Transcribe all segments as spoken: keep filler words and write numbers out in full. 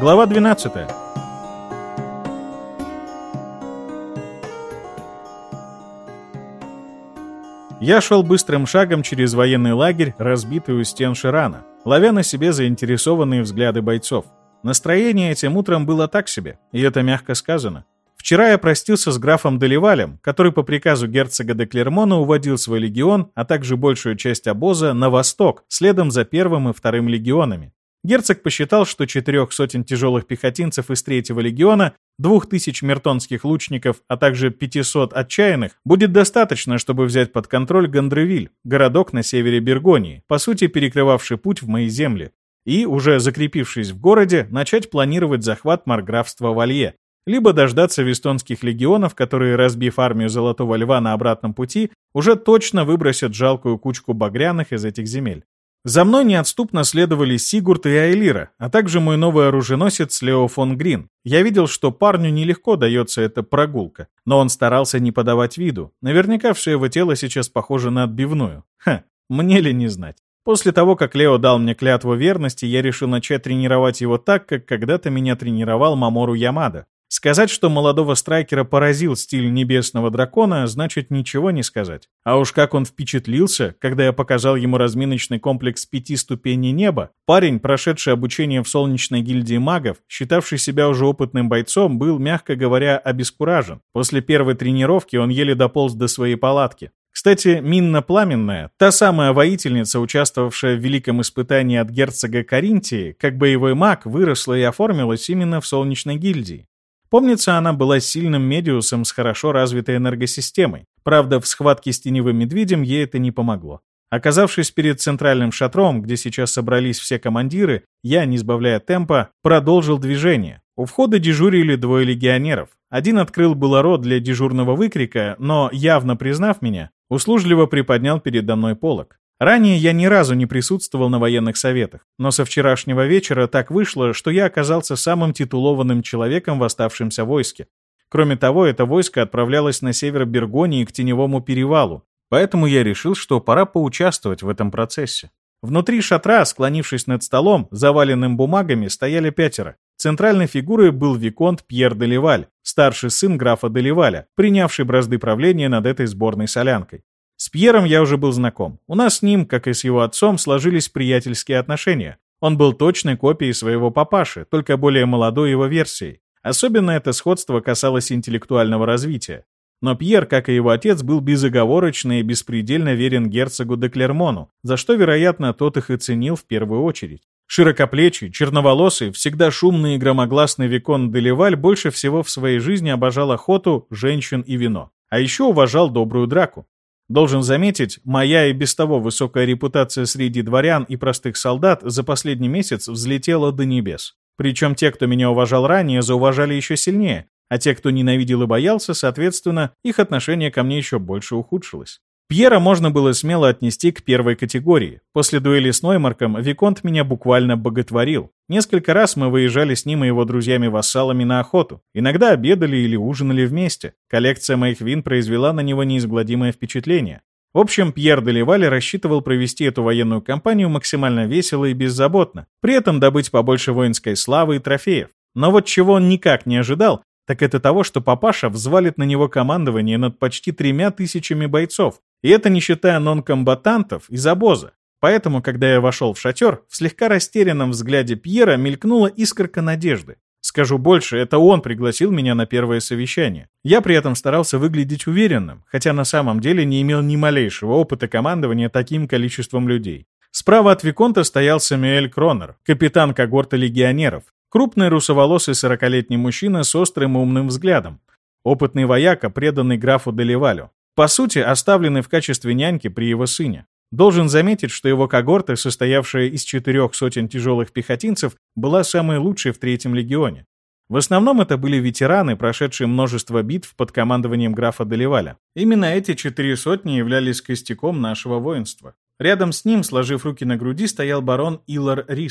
Глава двенадцатая. Я шел быстрым шагом через военный лагерь, разбитый у стен Ширана, ловя на себе заинтересованные взгляды бойцов. Настроение этим утром было так себе, и это мягко сказано. Вчера я простился с графом Деливалем, который по приказу герцога де Клермона уводил свой легион, а также большую часть обоза, на восток, следом за первым и вторым легионами. Герцог посчитал, что четырех сотен тяжелых пехотинцев из третьего легиона, двух тысяч мертонских лучников, а также пятисот отчаянных будет достаточно, чтобы взять под контроль Гандревиль, городок на севере Бургундии, по сути перекрывавший путь в мои земли, и, уже закрепившись в городе, начать планировать захват марграфства Валье, либо дождаться вестонских легионов, которые, разбив армию Золотого Льва на обратном пути, уже точно выбросят жалкую кучку багряных из этих земель. За мной неотступно следовали Сигурд и Айлира, а также мой новый оруженосец Лео фон Грин. Я видел, что парню нелегко дается эта прогулка, но он старался не подавать виду. Наверняка все его тело сейчас похоже на отбивную. Ха, мне ли не знать. После того, как Лео дал мне клятву верности, я решил начать тренировать его так, как когда-то меня тренировал Мамору Ямада. Сказать, что молодого страйкера поразил стиль Небесного Дракона, значит ничего не сказать. А уж как он впечатлился, когда я показал ему разминочный комплекс пяти ступеней неба. Парень, прошедший обучение в Солнечной гильдии магов, считавший себя уже опытным бойцом, был, мягко говоря, обескуражен. После первой тренировки он еле дополз до своей палатки. Кстати, Минна-Пламенная, та самая воительница, участвовавшая в великом испытании от герцога Каринтии, как боевой маг, выросла и оформилась именно в Солнечной гильдии. Помнится, она была сильным медиусом с хорошо развитой энергосистемой. Правда, в схватке с теневым медведем ей это не помогло. Оказавшись перед центральным шатром, где сейчас собрались все командиры, я, не сбавляя темпа, продолжил движение. У входа дежурили двое легионеров. Один открыл было рот для дежурного выкрика, но, явно признав меня, услужливо приподнял передо мной полог. Ранее я ни разу не присутствовал на военных советах, но со вчерашнего вечера так вышло, что я оказался самым титулованным человеком в оставшемся войске. Кроме того, это войско отправлялось на север Бургундии к Теневому перевалу, поэтому я решил, что пора поучаствовать в этом процессе. Внутри шатра, склонившись над столом, заваленным бумагами, стояли пятеро. Центральной фигурой был виконт Пьер де Ливаль, старший сын графа де Ливаля, принявший бразды правления над этой сборной солянкой. С Пьером я уже был знаком. У нас с ним, как и с его отцом, сложились приятельские отношения. Он был точной копией своего папаши, только более молодой его версией. Особенно это сходство касалось интеллектуального развития. Но Пьер, как и его отец, был безоговорочно и беспредельно верен герцогу де Клермону, за что, вероятно, тот их и ценил в первую очередь. Широкоплечий, черноволосый, всегда шумный и громогласный виконт де Ливаль больше всего в своей жизни обожал охоту, женщин и вино. А еще уважал добрую драку. Должен заметить, моя и без того высокая репутация среди дворян и простых солдат за последний месяц взлетела до небес. Причем те, кто меня уважал ранее, зауважали еще сильнее, а те, кто ненавидел и боялся, соответственно, их отношение ко мне еще больше ухудшилось. Пьера можно было смело отнести к первой категории. После дуэли с Ноймарком виконт меня буквально боготворил. Несколько раз мы выезжали с ним и его друзьями-вассалами на охоту. Иногда обедали или ужинали вместе. Коллекция моих вин произвела на него неизгладимое впечатление. В общем, Пьер де Ливаль рассчитывал провести эту военную кампанию максимально весело и беззаботно, при этом добыть побольше воинской славы и трофеев. Но вот чего он никак не ожидал, так это того, что папаша взвалит на него командование над почти тремя тысячами бойцов. И это не считая нон-комбатантов из обоза. Поэтому, когда я вошел в шатер, в слегка растерянном взгляде Пьера мелькнула искорка надежды. Скажу больше, это он пригласил меня на первое совещание. Я при этом старался выглядеть уверенным, хотя на самом деле не имел ни малейшего опыта командования таким количеством людей. Справа от виконта стоял Сэмюэль Кронер, капитан когорты легионеров. Крупный русоволосый сорокалетний мужчина с острым и умным взглядом. Опытный вояка, преданный графу де Ливалю. По сути, оставленный в качестве няньки при его сыне. Должен заметить, что его когорта, состоявшая из четырех сотен тяжелых пехотинцев, была самой лучшей в третьем легионе. В основном это были ветераны, прошедшие множество битв под командованием графа де Ливаля. Именно эти четыре сотни являлись костяком нашего воинства. Рядом с ним, сложив руки на груди, стоял барон Илар Рис.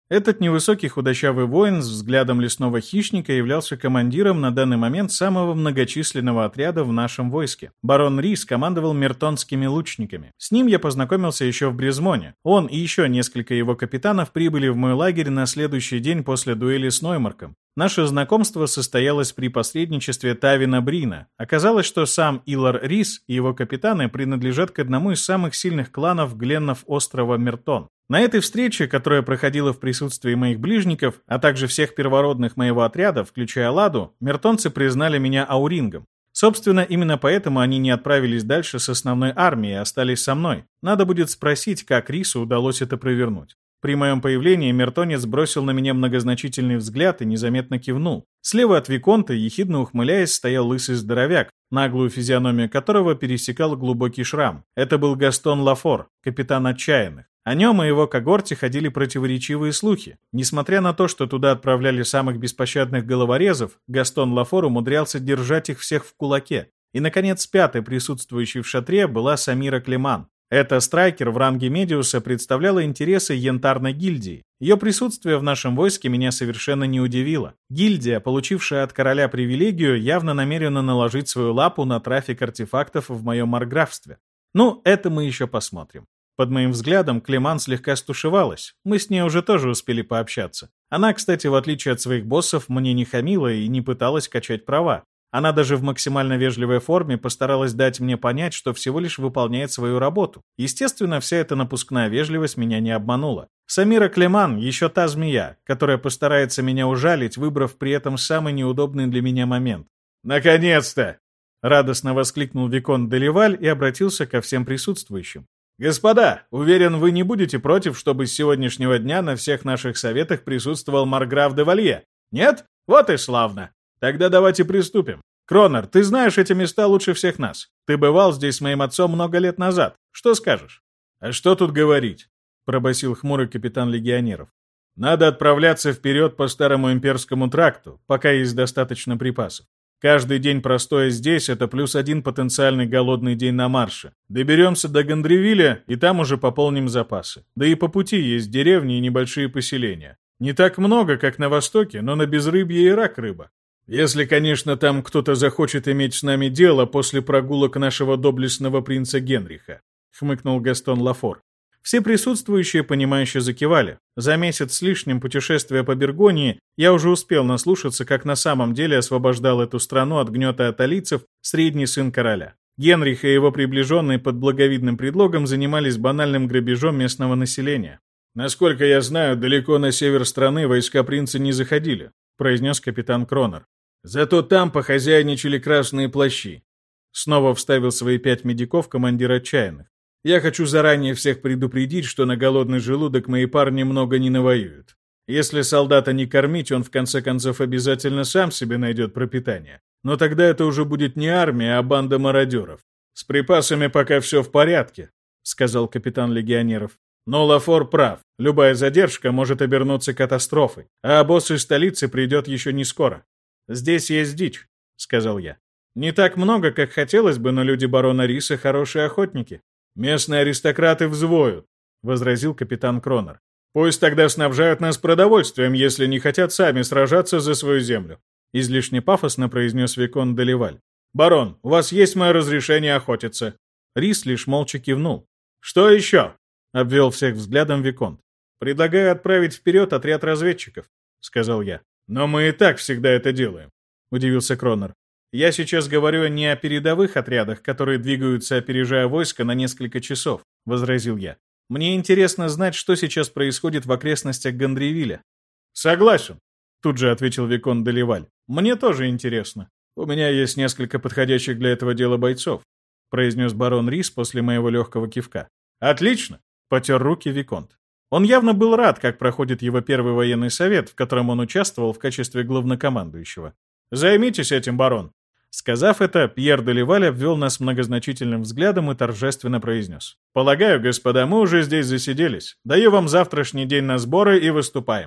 Этот невысокий худощавый воин с взглядом лесного хищника являлся командиром на данный момент самого многочисленного отряда в нашем войске. Барон Рис командовал мертонскими лучниками. С ним я познакомился еще в Бризмоне. Он и еще несколько его капитанов прибыли в мой лагерь на следующий день после дуэли с Ноймарком. Наше знакомство состоялось при посредничестве Тавина Брина. Оказалось, что сам Илар Рис и его капитаны принадлежат к одному из самых сильных кланов Гленнов острова Мертон. На этой встрече, которая проходила в присутствии моих ближников, а также всех первородных моего отряда, включая Ладу, мертонцы признали меня аурингом. Собственно, именно поэтому они не отправились дальше с основной армией, а остались со мной. Надо будет спросить, как Рису удалось это провернуть. При моем появлении мертонец бросил на меня многозначительный взгляд и незаметно кивнул. Слева от Виконта, ехидно ухмыляясь, стоял лысый здоровяк, наглую физиономию которого пересекал глубокий шрам. Это был Гастон Лафор, капитан отчаянных. О нем и его когорте ходили противоречивые слухи. Несмотря на то, что туда отправляли самых беспощадных головорезов, Гастон Лафор умудрялся держать их всех в кулаке. И, наконец, пятой присутствующей в шатре была Самира Клеман. Эта страйкер в ранге Медиуса представляла интересы янтарной гильдии. Ее присутствие в нашем войске меня совершенно не удивило. Гильдия, получившая от короля привилегию, явно намерена наложить свою лапу на трафик артефактов в моем марграфстве. Ну, это мы еще посмотрим. Под моим взглядом Клеман слегка стушевалась. Мы с ней уже тоже успели пообщаться. Она, кстати, в отличие от своих боссов, мне не хамила и не пыталась качать права. Она даже в максимально вежливой форме постаралась дать мне понять, что всего лишь выполняет свою работу. Естественно, вся эта напускная вежливость меня не обманула. Самира Клеман еще та змея, которая постарается меня ужалить, выбрав при этом самый неудобный для меня момент. «Наконец-то!» — радостно воскликнул Виконт де Ливаль и обратился ко всем присутствующим. «Господа, уверен, вы не будете против, чтобы с сегодняшнего дня на всех наших советах присутствовал марграф де Валье? Нет? Вот и славно. Тогда давайте приступим. Кронор, ты знаешь эти места лучше всех нас. Ты бывал здесь с моим отцом много лет назад. Что скажешь?» «А что тут говорить?» — пробасил хмурый капитан легионеров. «Надо отправляться вперед по старому имперскому тракту, пока есть достаточно припасов. Каждый день простоя здесь — это плюс один потенциальный голодный день на марше. Доберемся до Гандревиля, и там уже пополним запасы. Да и по пути есть деревни и небольшие поселения. Не так много, как на востоке, но на безрыбье и рак рыба. Если, конечно, там кто-то захочет иметь с нами дело после прогулок нашего доблестного принца Генриха», — хмыкнул Гастон Лафор. Все присутствующие, понимающе закивали. За месяц с лишним путешествия по Бергонии я уже успел наслушаться, как на самом деле освобождал эту страну от гнета аталийцев средний сын короля. Генрих и его приближенные под благовидным предлогом занимались банальным грабежом местного населения. «Насколько я знаю, далеко на север страны войска принца не заходили», — произнес капитан Кронор. «Зато там похозяйничали красные плащи». Снова вставил свои пять медиков командир отчаянных. «Я хочу заранее всех предупредить, что на голодный желудок мои парни много не навоюют. Если солдата не кормить, он в конце концов обязательно сам себе найдет пропитание. Но тогда это уже будет не армия, а банда мародеров. С припасами пока все в порядке», — сказал капитан легионеров. «Но Лафор прав. Любая задержка может обернуться катастрофой, а босс из столицы придет еще не скоро. Здесь есть дичь», — сказал я. «Не так много, как хотелось бы, но люди барона Риса хорошие охотники». «Местные аристократы взвоют», — возразил капитан Кронор. «Пусть тогда снабжают нас продовольствием, если не хотят сами сражаться за свою землю», — излишне пафосно произнес Виконт де Ливаль. «Барон, у вас есть мое разрешение охотиться». Рис лишь молча кивнул. «Что еще?» — обвел всех взглядом Виконт. «Предлагаю отправить вперед отряд разведчиков», — сказал я. «Но мы и так всегда это делаем», — удивился Кронор. «Я сейчас говорю не о передовых отрядах, которые двигаются, опережая войско на несколько часов», — возразил я. «Мне интересно знать, что сейчас происходит в окрестностях Гандревиля». «Согласен», — тут же ответил Виконт де Ливаль. «Мне тоже интересно. У меня есть несколько подходящих для этого дела бойцов», — произнес барон Рис после моего легкого кивка. «Отлично», — потер руки Виконт. Он явно был рад, как проходит его первый военный совет, в котором он участвовал в качестве главнокомандующего. «Займитесь этим, барон». Сказав это, Пьер де Ливаль обвел нас многозначительным взглядом и торжественно произнес. «Полагаю, господа, мы уже здесь засиделись. Даю вам завтрашний день на сборы и выступаем».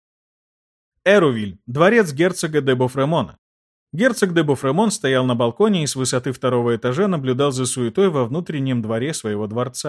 Эрувиль, дворец герцога де Бофремона. Герцог де Бофремон стоял на балконе и с высоты второго этажа наблюдал за суетой во внутреннем дворе своего дворца.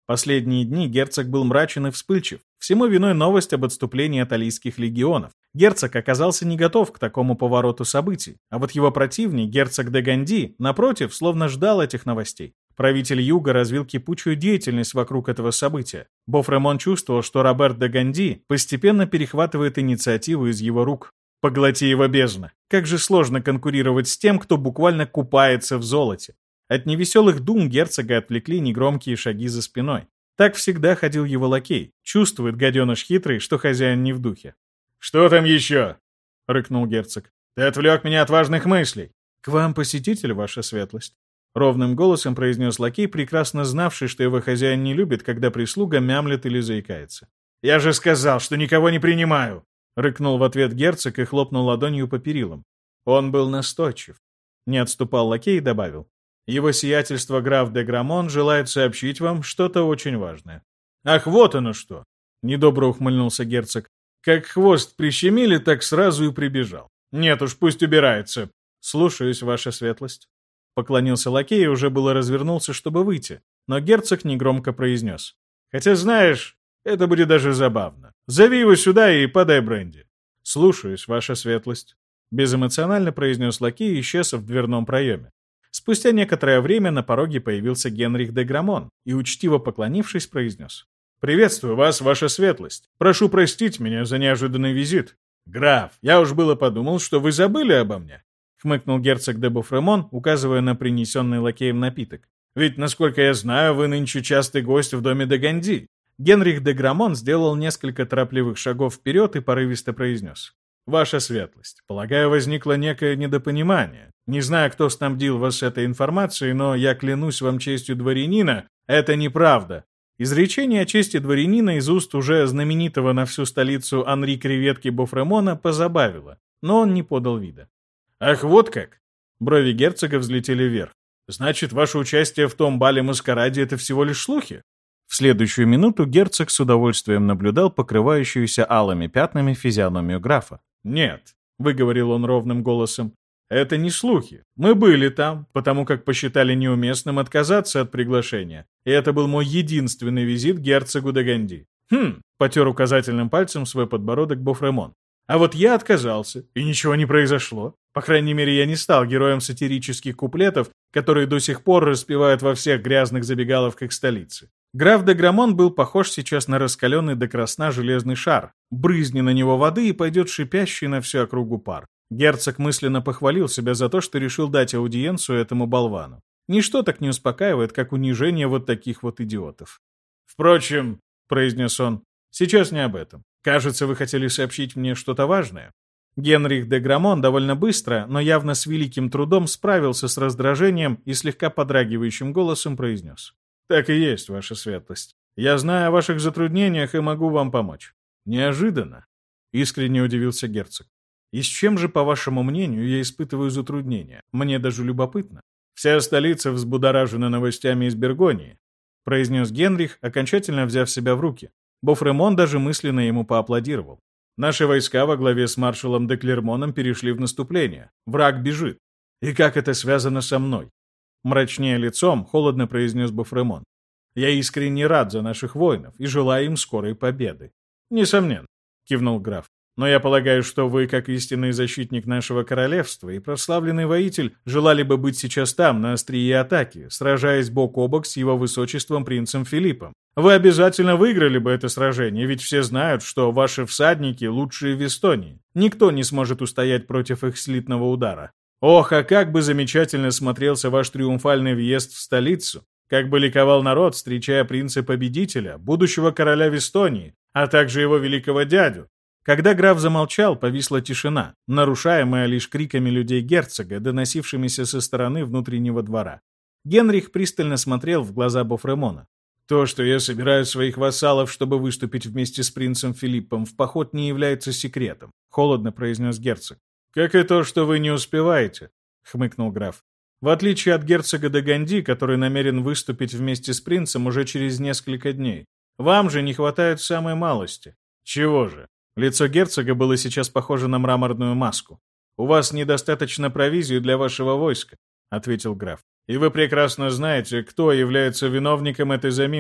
Последние дни герцог был мрачен и вспыльчив. Всему виной новость об отступлении аталийских легионов. Герцог оказался не готов к такому повороту событий, а вот его противник, герцог де Ганди, напротив, словно ждал этих новостей. Правитель Юга развил кипучую деятельность вокруг этого события. Бофремон чувствовал, что Роберт де Ганди постепенно перехватывает инициативу из его рук. Поглоти его бездна. Как же сложно конкурировать с тем, кто буквально купается в золоте. От невеселых дум герцога отвлекли негромкие шаги за спиной. Так всегда ходил его лакей. Чувствует гаденыш хитрый, что хозяин не в духе. «Что там еще?» — рыкнул герцог. «Ты отвлек меня от важных мыслей». «К вам посетитель, ваша светлость», — ровным голосом произнес лакей, прекрасно знавший, что его хозяин не любит, когда прислуга мямлет или заикается. «Я же сказал, что никого не принимаю!» — рыкнул в ответ герцог и хлопнул ладонью по перилам. Он был настойчив. Не отступал лакей и добавил. «Его сиятельство граф де Грамон желает сообщить вам что-то очень важное». «Ах, вот оно что!» — недобро ухмыльнулся герцог. «Как хвост прищемили, так сразу и прибежал. Нет уж, пусть убирается». «Слушаюсь, ваша светлость». Поклонился лакей и уже было развернулся, чтобы выйти, но герцог негромко произнес. «Хотя, знаешь, это будет даже забавно. Зови его сюда и подай бренди». «Слушаюсь, ваша светлость», — безэмоционально произнес лакей и исчез в дверном проеме. Спустя некоторое время на пороге появился Генрих де Грамон и, учтиво поклонившись, произнес. «Приветствую вас, ваша светлость. Прошу простить меня за неожиданный визит. Граф, я уж было подумал, что вы забыли обо мне», — хмыкнул герцог де Буфремон, указывая на принесенный лакеем напиток. «Ведь, насколько я знаю, вы нынче частый гость в доме де Ганди». Генрих де Грамон сделал несколько торопливых шагов вперед и порывисто произнес. «Ваша светлость, полагаю, возникло некое недопонимание. Не знаю, кто снабдил вас этой информацией, но я клянусь вам честью дворянина, это неправда». Изречение о чести дворянина из уст уже знаменитого на всю столицу Анри Креветки Бофремона позабавило, но он не подал вида. «Ах, вот как!» Брови герцога взлетели вверх. «Значит, ваше участие в том бале-маскараде — это всего лишь слухи?» В следующую минуту герцог с удовольствием наблюдал покрывающуюся алыми пятнами физиономию графа. «Нет», — выговорил он ровным голосом, — «это не слухи. Мы были там, потому как посчитали неуместным отказаться от приглашения. И это был мой единственный визит к герцогу де Ганди». «Хм», — потер указательным пальцем свой подбородок Бофремон. «А вот я отказался, и ничего не произошло. По крайней мере, я не стал героем сатирических куплетов, которые до сих пор распевают во всех грязных забегаловках столицы». Граф де Грамон был похож сейчас на раскаленный до красна железный шар. Брызни на него воды и пойдет шипящий на всю округу пар. Герцог мысленно похвалил себя за то, что решил дать аудиенцию этому болвану. Ничто так не успокаивает, как унижение вот таких вот идиотов. «Впрочем», — произнес он, — «сейчас не об этом. Кажется, вы хотели сообщить мне что-то важное». Генрих де Грамон довольно быстро, но явно с великим трудом справился с раздражением и слегка подрагивающим голосом произнес. «Так и есть, ваша светлость. Я знаю о ваших затруднениях и могу вам помочь». «Неожиданно», — искренне удивился герцог. «И с чем же, по вашему мнению, я испытываю затруднения? Мне даже любопытно». «Вся столица взбудоражена новостями из Бергонии», — произнес Генрих, окончательно взяв себя в руки. Бофремон даже мысленно ему поаплодировал. «Наши войска во главе с маршалом де Клермоном перешли в наступление. Враг бежит. И как это связано со мной?» Мрачнее лицом, холодно произнес Бофремон. «Я искренне рад за наших воинов и желаю им скорой победы». «Несомненно», — кивнул граф. «Но я полагаю, что вы, как истинный защитник нашего королевства и прославленный воитель, желали бы быть сейчас там, на острие атаки, сражаясь бок о бок с его высочеством принцем Филиппом. Вы обязательно выиграли бы это сражение, ведь все знают, что ваши всадники лучшие в Эстонии. Никто не сможет устоять против их слитного удара. Ох, а как бы замечательно смотрелся ваш триумфальный въезд в столицу, как бы ликовал народ, встречая принца-победителя, будущего короля в Эстонии, а также его великого дядю». Когда граф замолчал, повисла тишина, нарушаемая лишь криками людей герцога, доносившимися со стороны внутреннего двора. Генрих пристально смотрел в глаза Бофремона. «То, что я собираю своих вассалов, чтобы выступить вместе с принцем Филиппом в поход, не является секретом», — холодно произнес герцог. «Как и то, что вы не успеваете», — хмыкнул граф. «В отличие от герцога де Ганди, который намерен выступить вместе с принцем уже через несколько дней. Вам же не хватает самой малости». «Чего же?» Лицо герцога было сейчас похоже на мраморную маску. «У вас недостаточно провизии для вашего войска», — ответил граф. «И вы прекрасно знаете, кто является виновником этой заминки.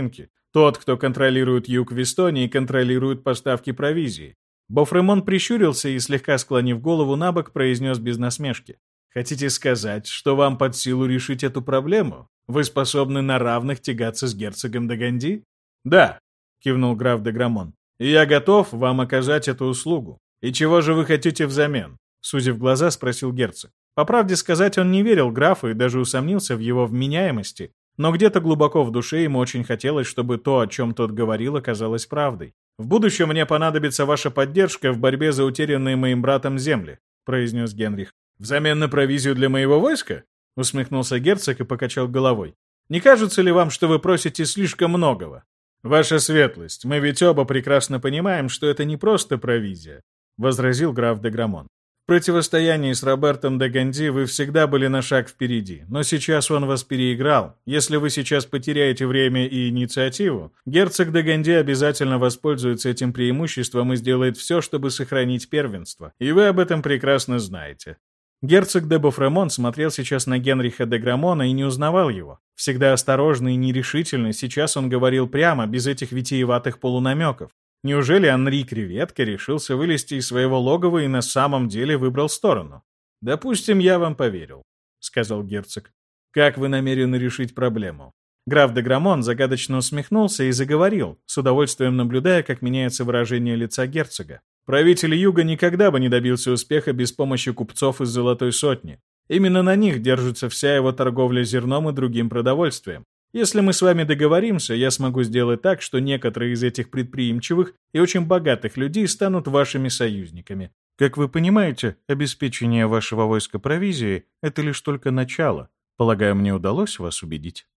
Тот, кто контролирует юг Вестонии, контролирует поставки провизии. Бофремон прищурился и, слегка склонив голову на бок, произнес без насмешки. «Хотите сказать, что вам под силу решить эту проблему? Вы способны на равных тягаться с герцогом де Ганди?» «Да», — кивнул граф де Грамон. «И я готов вам оказать эту услугу. И чего же вы хотите взамен?» Сузив глаза, спросил герцог. По правде сказать, он не верил графу и даже усомнился в его вменяемости, но где-то глубоко в душе ему очень хотелось, чтобы то, о чем тот говорил, оказалось правдой. «В будущем мне понадобится ваша поддержка в борьбе за утерянные моим братом земли», — произнес Генрих. «Взамен на провизию для моего войска?» — усмехнулся герцог и покачал головой. «Не кажется ли вам, что вы просите слишком многого?» «Ваша светлость, мы ведь оба прекрасно понимаем, что это не просто провизия», — возразил граф де Грамон. «В противостоянии с Робертом де Ганди вы всегда были на шаг впереди, но сейчас он вас переиграл. Если вы сейчас потеряете время и инициативу, герцог де Ганди обязательно воспользуется этим преимуществом и сделает все, чтобы сохранить первенство. И вы об этом прекрасно знаете». Герцог де Бофремон смотрел сейчас на Генриха де Грамона и не узнавал его. Всегда осторожный и нерешительный, сейчас он говорил прямо, без этих витиеватых полунамеков. Неужели Анри Креветка решился вылезти из своего логова и на самом деле выбрал сторону? «Допустим, я вам поверил», — сказал герцог. «Как вы намерены решить проблему?» Граф де Грамон загадочно усмехнулся и заговорил, с удовольствием наблюдая, как меняется выражение лица герцога. Правитель Юга никогда бы не добился успеха без помощи купцов из Золотой Сотни. Именно на них держится вся его торговля зерном и другим продовольствием. Если мы с вами договоримся, я смогу сделать так, что некоторые из этих предприимчивых и очень богатых людей станут вашими союзниками. Как вы понимаете, обеспечение вашего войска провизией – это лишь только начало. Полагаю, мне удалось вас убедить.